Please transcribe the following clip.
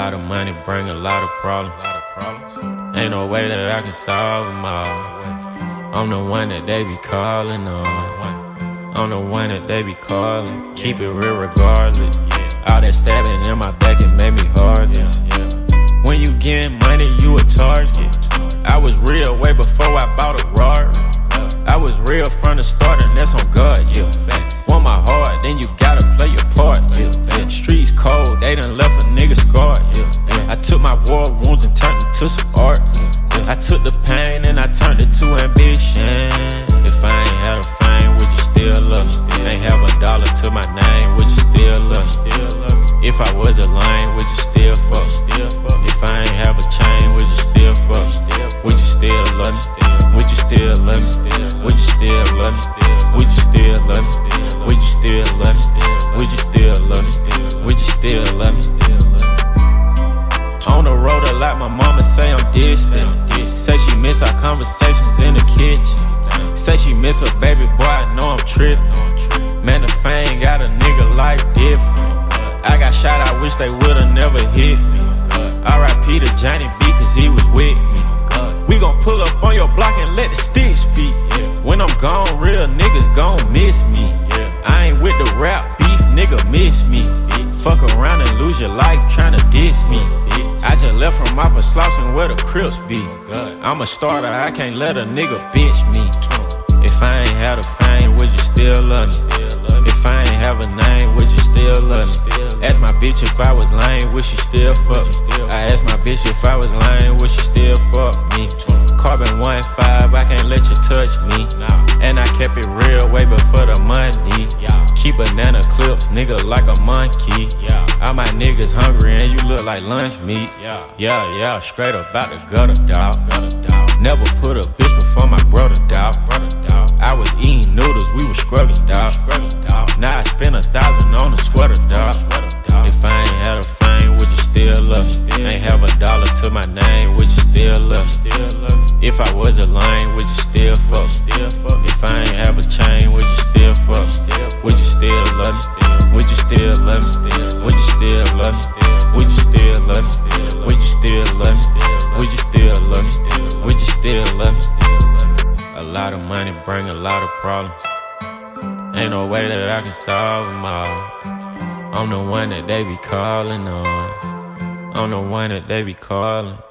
lot of money bring a lot of problems. Ain't no way that I can solve them all. I'm the one that they be calling on. I'm the one that they be calling. Keep it real regardless. All that stabbing in my back, it made me heartless. When you getting money, you a target. I was real way before I bought a Rari. I was real from the start, and that's on God, yeah. Want my heart, then you gotta play your part, yeah. Streets cold, they done left a nigga scarred, yeah. I took my war wounds and turned them to some art. I took the pain and I turned it to ambition. If I ain't had a fame, would you still love me? Ain't have a dollar to my name, would you still love me? If I was a lame, would you still fuck? If I ain't have a chain, would you still fuck? Would you still love me? Would you still love me? Would you still love me? Would you still love me? Would you still love me? Would you still love me? Would you still love me? On the road a lot, my mama say I'm distant. Say she miss our conversations in the kitchen. Say she miss her baby boy, I know I'm tripping. Man, the fame got a nigga life different. I got shot, I wish they would've never hit me. R.I.P. to Johnny B, cause he was with me. We gon' pull up on your block and let the stick speak. When I'm gone, real niggas gon' miss me. I ain't with the rap beef, nigga miss me. Fuck around and lose your life tryna diss me. I just left from off of Slauson where the Crips be. I'm a starter, I can't let a nigga bitch me. If I ain't had a fame, would you still love me? If I ain't have a name, would you still love me? Ask my bitch if I was lame, would she still fuck me? I asked my bitch if I was lame, would she still fuck me? Carbon 1.5, I can't let you touch me. And I kept it real way before the money. Keep banana clips, nigga, like a monkey. All my niggas hungry and you look like lunch meat. Yeah, straight up out the gutter, dawg. Never put a bitch before my brother, dawg. I was eating noodles, we was struggling, dawg. Now I spent 1,000 on a sweater, dawg. If I ain't had a fame, would you still love me? Ain't have a dollar to my name, would you still love me? If I was a lame, would you still fuck? If I ain't have a chain, would you still fuck? Would you still love me? Would you still love me? Would you still love me? Would you still love me? Would you still love me? Would you still love me? Would you still love me? A lot of money bring a lot of problems. Ain't no way that I can solve them all. I'm the one that they be calling on. I'm the one that they be calling.